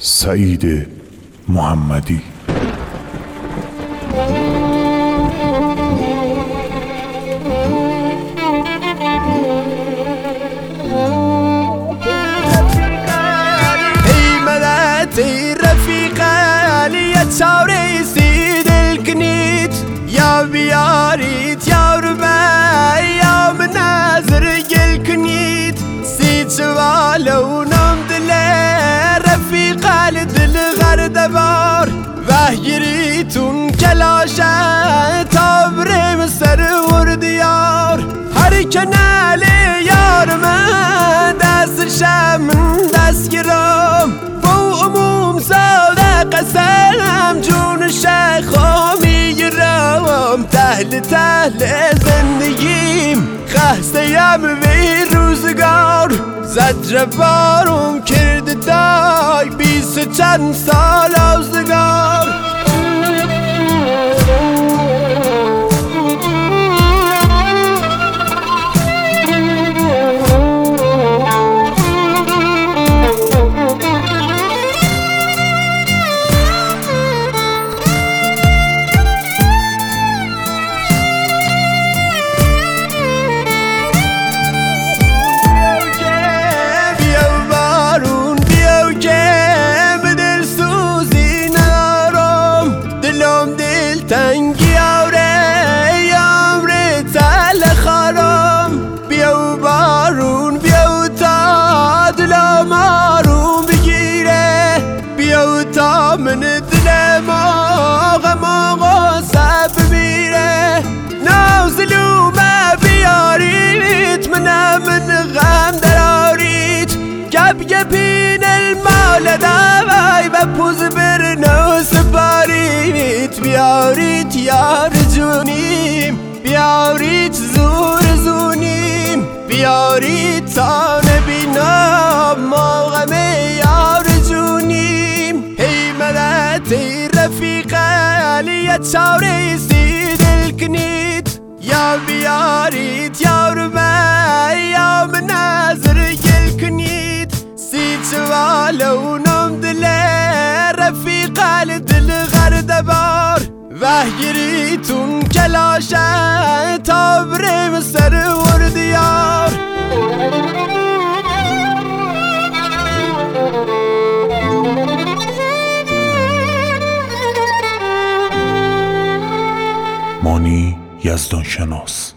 سعید محمدی. ای رفیقه لیا چاوری سید الکنیت یا بیاریت یارمه یا منازر الکنیت سید شوالو نم دله رفیقه لدل غردبار وحیریتون کلاشه تابرم سر وردیار هر کنالی یارمه دست شمن دست گرام قسم جون شیخا میگیرم تهل زندگیم خسته‌ام وی روزگار زجر بارم کرده دای 20 چند سال آزگار تنگی آوره یامره تل خارم بیاو بارون بیاو تا دلم آروم بگیره بیاو تا من دلم غم آقا سب میره نازلومه بیارید من غم درارید گپین المال دوای و پوز برنو سپارید بیارید یار جونیم بیارید زور زونیم بیارید تا نبینم ما غم یار جونیم هی مدد ای رفیقه لیا چاوری سید الکنید یا بیارید یارمه یا منازر الکنید سید شوالو نم دله رفیقه لدل غردبار وحیریتون کلاشه تابرم سر وردیار مانی یزدان شناس.